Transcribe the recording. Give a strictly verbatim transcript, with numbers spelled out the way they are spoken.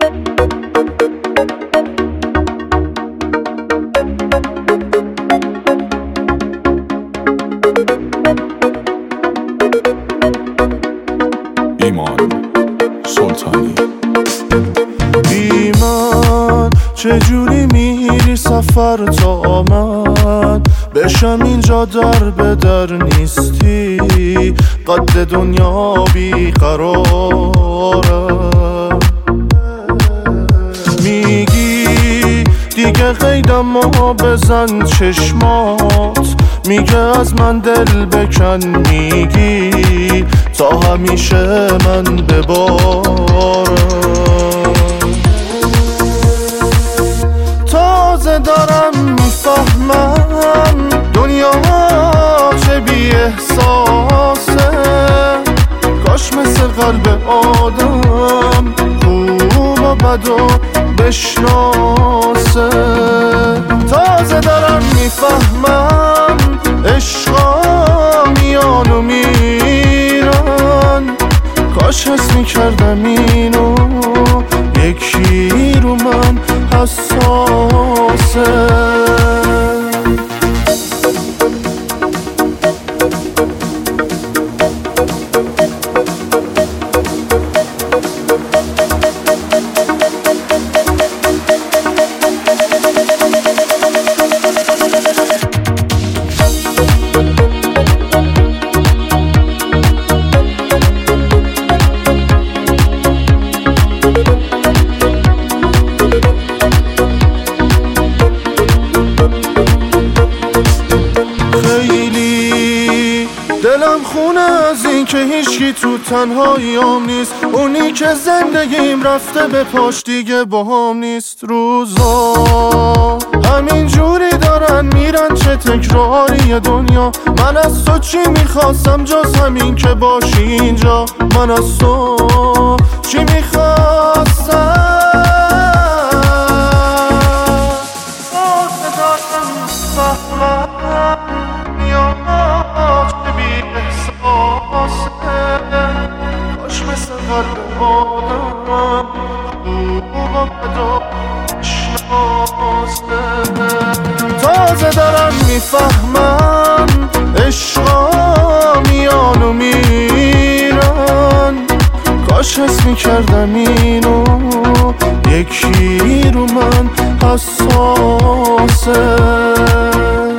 ایمان سلطانی. ایمان چجوری میری سفر تا من بشم اینجا در به در نیستی، قد دنیا بیقرارم. میگی دیگه قیدم و بزن چشمات، میگه از من دل بکن، میگی تا همیشه من ببارم. تازه دارم میفهمم دنیا چه بی احساسه، کاش مثل قلب آدم خوب و بد و بشناسه. تازه دارم میفهمم عشقا میان و میرن، کاش حس میکردم اینو یکی رو من حساسه. دلم خونه از این که هیچکی تو تنهاییام نیست، اونی که زندگیم رفته به پاش دیگه باهام نیست. روزا همین جوری دارن میرن، چه تکراری دنیا. من از تو چی میخواستم جز همین که باشی اینجا، من از تو چی میخواستم. کاش مثل قلب آدم خوب و بد و شناسه. تازه دارم میفهمم عشقا میان و میرن، کاش حس میکردم اینو یکی رو من حساسه.